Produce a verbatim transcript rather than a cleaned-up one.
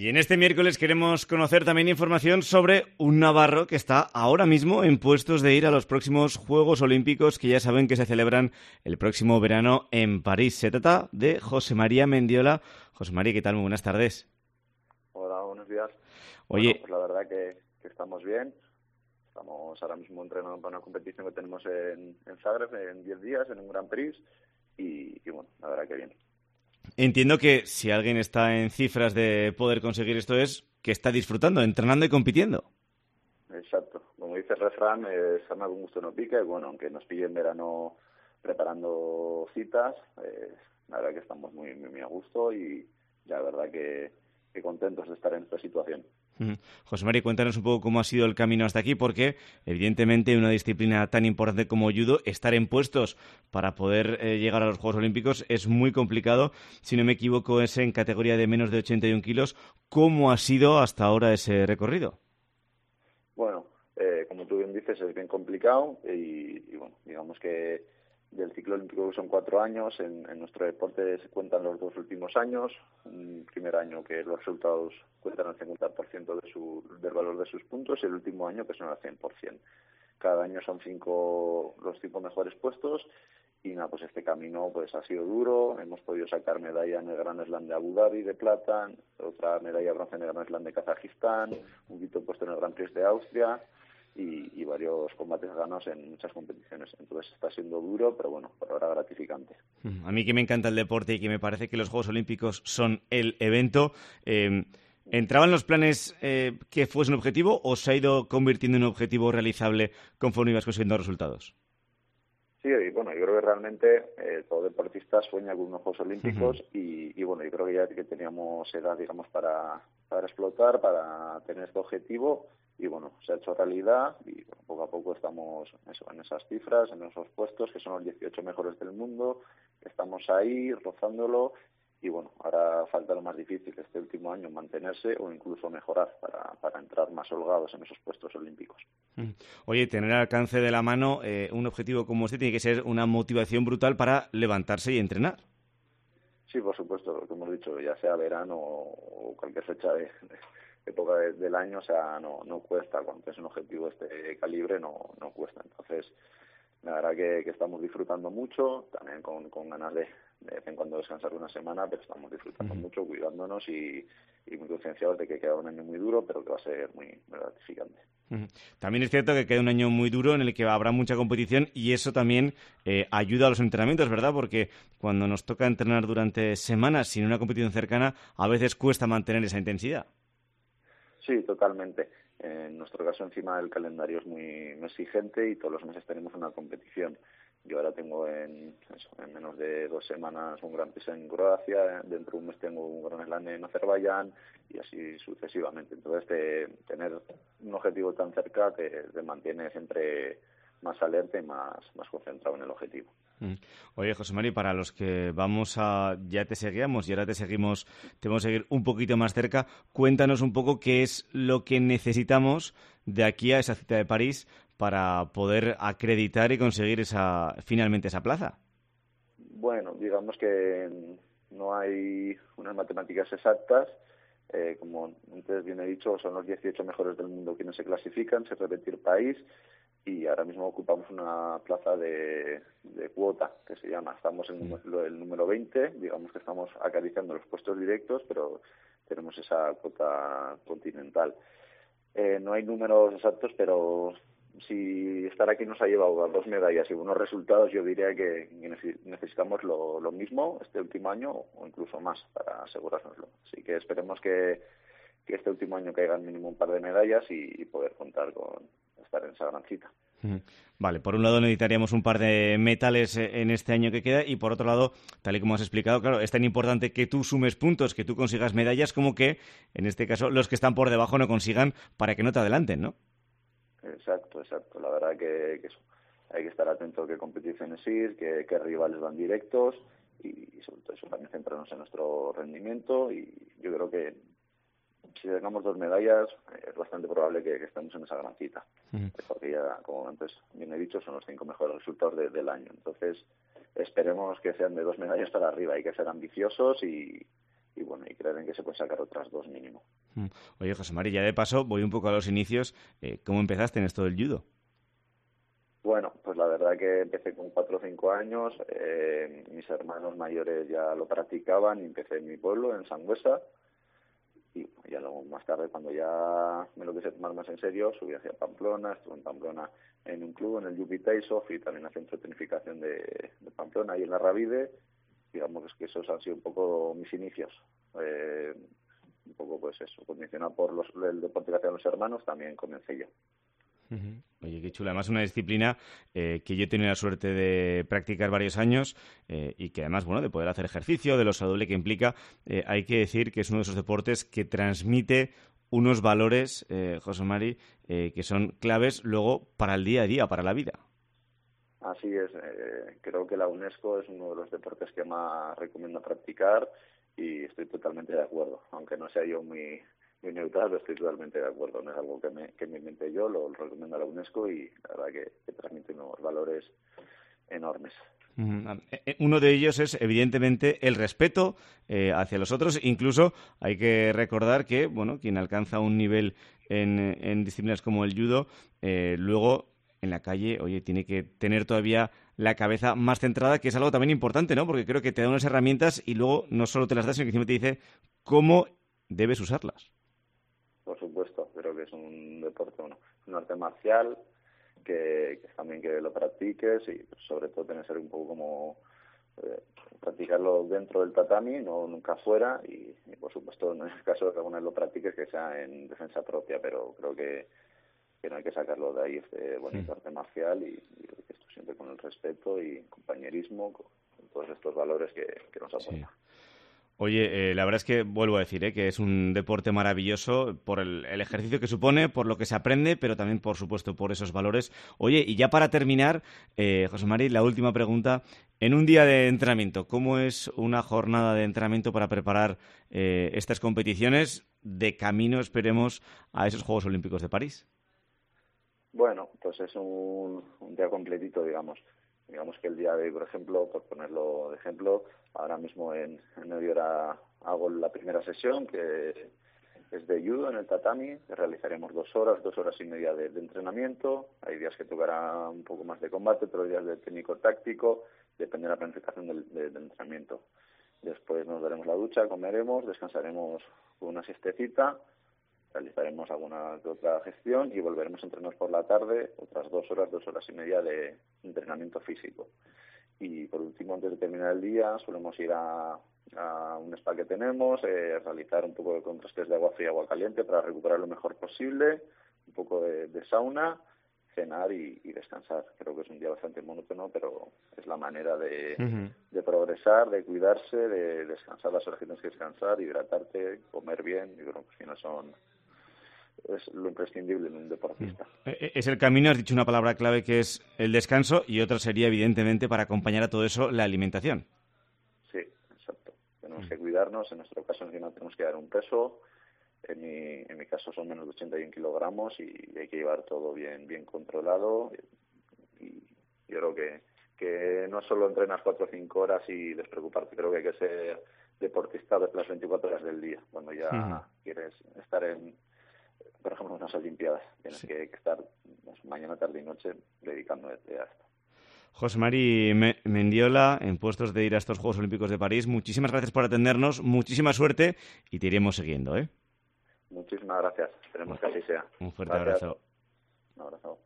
Y en este miércoles queremos conocer también información sobre un navarro que está ahora mismo en puestos de ir a los próximos Juegos Olímpicos que ya saben que se celebran el próximo verano en París. Se trata de José María Mendiola. José María, ¿qué tal? Muy buenas tardes. Hola, buenos días. Oye, bueno, pues la verdad que, que estamos bien. Estamos ahora mismo entrenando para una competición que tenemos en, en Zagreb en diez días, en un Grand Prix. Y, y bueno, la verdad que bien. entiendo que si alguien está en cifras de poder conseguir esto es que está disfrutando, entrenando y compitiendo. Exacto. Como dice el refrán, eh, sana con gusto no pica. Y bueno, aunque nos pille en verano preparando citas, eh, la verdad que estamos muy, muy, muy a gusto y la verdad que, que contentos de estar en esta situación. Uh-huh. José María, cuéntanos un poco cómo ha sido el camino hasta aquí, porque evidentemente en una disciplina tan importante como judo, estar en puestos para poder eh, llegar a los Juegos Olímpicos es muy complicado. Si no me equivoco, es en categoría de menos de ochenta y un kilos. ¿Cómo ha sido hasta ahora ese recorrido? Bueno, eh, como tú bien dices, es bien complicado y, y bueno, digamos que del ciclo olímpico que son cuatro años, en, en nuestro deporte se cuentan los dos últimos años, un primer año que los resultados cuentan al cincuenta por ciento de su, del valor de sus puntos y el último año que son al cien por ciento. Cada año son cinco los cinco mejores puestos y nada, pues este camino pues ha sido duro. Hemos podido sacar medalla en el Grand Slam de Abu Dhabi de plata, otra medalla de bronce en el Grand Slam de Kazajistán, un quinto puesto en el Grand Prix de Austria y, y varios combates ganados en muchas competiciones. Entonces está siendo duro, pero bueno, por ahora gratificante. A mí que me encanta el deporte y que me parece que los Juegos Olímpicos son el evento, eh, ¿entraba en los planes eh, que fuese un objetivo o se ha ido convirtiendo en un objetivo realizable conforme ibas consiguiendo resultados? Sí, y bueno, yo creo que realmente eh, todo deportista sueña con unos Juegos Olímpicos Uh-huh. y, y bueno, yo creo que ya que teníamos edad, digamos, para, para explotar, para tener este objetivo y bueno, se ha hecho realidad y bueno, poco a poco estamos eso, en esas cifras, en esos puestos que son los dieciocho mejores del mundo, estamos ahí rozándolo y bueno, ahora falta lo más difícil este último año, mantenerse o incluso mejorar para, para entrar más holgados en esos puestos olímpicos. Oye, tener al alcance de la mano eh, un objetivo como este tiene que ser una motivación brutal para levantarse y entrenar. Sí, por supuesto, lo que hemos dicho, ya sea verano o cualquier fecha de, de época de, del año, o sea, no, no cuesta, cuando es un objetivo de este calibre no, no cuesta. Entonces, la verdad que, que estamos disfrutando mucho, también con, con ganas de, de vez en cuando descansar una semana, pero estamos disfrutando Uh-huh. mucho, cuidándonos y, y muy concienciados de que queda un año muy duro, pero que va a ser muy, muy gratificante. Uh-huh. También es cierto que queda un año muy duro en el que habrá mucha competición y eso también eh, ayuda a los entrenamientos, ¿verdad? Porque cuando nos toca entrenar durante semanas sin una competición cercana, a veces cuesta mantener esa intensidad. Sí, totalmente. En nuestro caso, encima, el calendario es muy, muy exigente y todos los meses tenemos una competición. Yo ahora tengo en, eso, en menos de dos semanas un Grand Prix en Croacia, dentro de un mes tengo un Grand Slam en Azerbaiyán y así sucesivamente. Entonces, te, tener un objetivo tan cerca te, te mantiene siempre más alerta y más, más concentrado en el objetivo. Oye, José María, para los que vamos a... ya te seguíamos y ahora te seguimos, te vamos a seguir un poquito más cerca, cuéntanos un poco qué es lo que necesitamos de aquí a esa cita de París para poder acreditar y conseguir esa finalmente esa plaza. Bueno, digamos que no hay unas matemáticas exactas. Eh, como antes bien he dicho, son los dieciocho mejores del mundo quienes se clasifican, se repite el país y ahora mismo ocupamos una plaza de, de cuota, que se llama. Estamos en número, el número veinte, digamos que estamos acariciando los puestos directos, pero tenemos esa cuota continental. Eh, no hay números exactos, pero si estar aquí nos ha llevado a dos medallas y buenos resultados, yo diría que necesitamos lo, lo mismo este último año o incluso más para asegurárnoslo. Así que esperemos que, que este último año caigan mínimo un par de medallas y, y poder contar con estar en esa gran cita. Vale, por un lado necesitaríamos un par de metales en este año que queda y por otro lado, tal y como has explicado, claro, es tan importante que tú sumes puntos, que tú consigas medallas como que, en este caso, los que están por debajo no consigan para que no te adelanten, ¿no? Exacto, exacto. La verdad que, que eso. Hay que estar atento a qué competiciones ir, qué, qué rivales van directos y, y sobre todo eso también centrarnos en nuestro rendimiento y yo creo que si tengamos dos medallas es bastante probable que, que estemos en esa gran cita. Uh-huh. Porque ya, como antes bien he dicho, son los cinco mejores resultados de, del año. Entonces esperemos que sean de dos medallas para arriba. Hay que ser ambiciosos y, y bueno, y creer en que se puede sacar otras dos mínimo. Oye, José Mari, ya de paso voy un poco a los inicios. Eh, ¿Cómo empezaste en esto del judo? Bueno, pues la verdad que empecé con cuatro o cinco años, eh, mis hermanos mayores ya lo practicaban y empecé en mi pueblo, en Sangüesa, y ya luego más tarde, cuando ya me lo quise tomar más en serio, subí hacia Pamplona, estuve en Pamplona en un club, en el Yupi Taisof, y también al centro de tonificación de, de Pamplona, y en la Ravide. Digamos que esos han sido un poco mis inicios, eh, un poco pues eso, condicionado por los, el deporte que hacían los hermanos, también comencé yo. Uh-huh. Oye, qué chula. Además, una disciplina eh, que yo he tenido la suerte de practicar varios años eh, y que además, bueno, de poder hacer ejercicio, de lo saludable que implica, eh, hay que decir que es uno de esos deportes que transmite unos valores, eh, José Mari, eh, que son claves luego para el día a día, para la vida. Así es. Eh, creo que la UNESCO es uno de los deportes que más recomiendo practicar y estoy totalmente de acuerdo, aunque no sea yo muy... muy neutral, pero estoy totalmente de acuerdo. No es algo que me, que me inventé yo, lo, lo recomiendo a la UNESCO y la verdad que, que transmite unos valores enormes. Uno de ellos es, evidentemente, el respeto eh, hacia los otros. Incluso hay que recordar que, bueno, quien alcanza un nivel en, en disciplinas como el judo, eh, luego en la calle, oye, tiene que tener todavía la cabeza más centrada, que es algo también importante, ¿no? Porque creo que te da unas herramientas y luego no solo te las da, sino que encima te dice cómo debes usarlas. Por supuesto, creo que es un deporte, bueno, un arte marcial que, que también que lo practiques y sobre todo tiene que ser un poco como eh, practicarlo dentro del tatami, no nunca fuera y, y por supuesto en el caso de que alguna vez lo practiques que sea en defensa propia, pero creo que, que no hay que sacarlo de ahí este bonito sí. arte marcial y, y creo que esto siempre con el respeto y compañerismo, con, con todos estos valores que, que nos aporta. Sí. Oye, eh, la verdad es que vuelvo a decir eh, que es un deporte maravilloso por el, el ejercicio que supone, por lo que se aprende, pero también, por supuesto, por esos valores. Oye, y ya para terminar, eh, José Mari, la última pregunta. En un día de entrenamiento, ¿cómo es una jornada de entrenamiento para preparar eh, estas competiciones de camino, esperemos, a esos Juegos Olímpicos de París? Bueno, pues es un, un día completito, digamos. Digamos que el día de hoy, por ejemplo, por ponerlo de ejemplo, ahora mismo en, en media hora hago la primera sesión, que es de judo en el tatami, que realizaremos dos horas, dos horas y media de, de entrenamiento. Hay días que tocará un poco más de combate, otros días de técnico-táctico, depende de la planificación del, del, del entrenamiento. Después nos daremos la ducha, comeremos, descansaremos con una siestecita, realizaremos alguna otra gestión y volveremos a entrenar por la tarde, otras dos horas, dos horas y media de entrenamiento físico. Y por último, antes de terminar el día, solemos ir a, a un spa que tenemos, eh, realizar un poco de contrastes de agua fría y agua caliente para recuperar lo mejor posible, un poco de, de sauna, cenar y, y descansar. Creo que es un día bastante monótono, pero es la manera de, uh-huh. de progresar, de cuidarse, de descansar las horas que tienes que descansar, hidratarte, comer bien. Yo creo que al final son... es lo imprescindible en un deportista. Es el camino, has dicho una palabra clave que es el descanso y otra sería evidentemente para acompañar a todo eso la alimentación. Sí, exacto. Tenemos que cuidarnos, en nuestro caso encima tenemos que dar un peso, en mi, en mi caso son menos de ochenta y un kilogramos y hay que llevar todo bien, bien controlado y yo creo que, que no solo entrenas cuatro o cinco horas y despreocuparte, creo que hay que ser deportista las veinticuatro horas del día, cuando ya uh-huh. quieres estar en por ejemplo, unas Olimpiadas. Tienes sí. que, que estar pues, mañana, tarde y noche dedicándote a esto. José Mari Mendiola, en puestos de ir a estos Juegos Olímpicos de París, muchísimas gracias por atendernos, muchísima suerte y te iremos siguiendo, ¿eh? Muchísimas gracias. Esperemos bueno, que así sea. Un fuerte gracias. abrazo. Un abrazo.